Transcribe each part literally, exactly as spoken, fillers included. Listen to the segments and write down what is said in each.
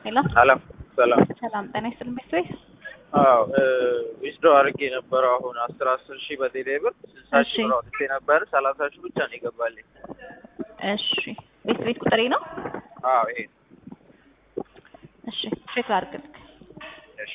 ሄሎ ሰላም ሰላም። ሰላም ጤና ይስጥልኝ ቤተሰብ። አዎ ዊዝድሮ አድርጌ ነበር። አሁን አስር አስር ሺህ በቴሌ ብር ስልሳ ሺህ ብር አውጥቼ ነበር። ሰላሳ ሺህ ብቻ ነው የገባልኝ። እሺ ቤት ቤት ቁጥሬ ነው። አዎ ይሄ እሺ ቼክ አድርግልኝ። እሺ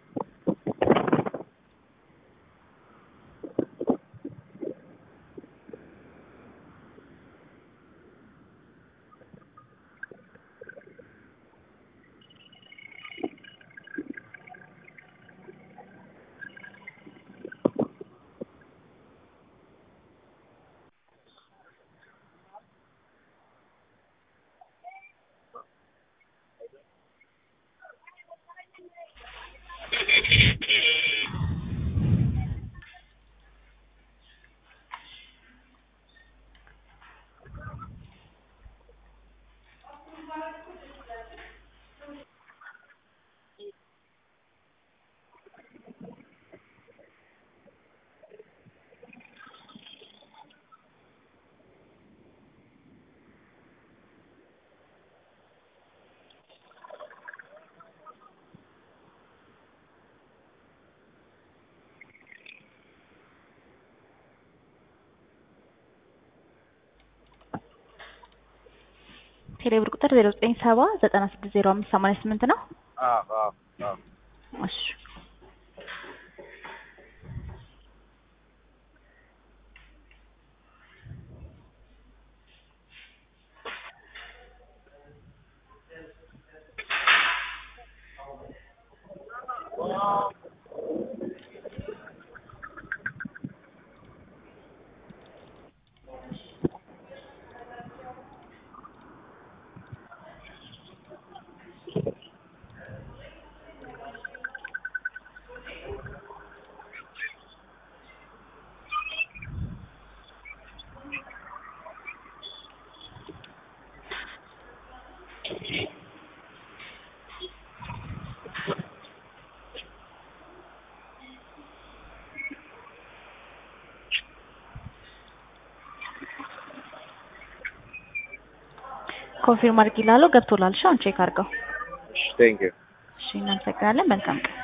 ቴሌብር ቁጥር ዜሮ ዘጠኝ ሰባ ዘጠና ስድስት ዜሮ አምስት ሰማንያ ስምንት ነው። አዎ አዎ አዎ እሺ ኮንፊርም አድርጊላለሁ። ገብቶላል። እሺ አሁን ቼክ አድርገው። እሺ ቴንክ ዩ። እሺ እናመሰግናለን። መልካም ቀን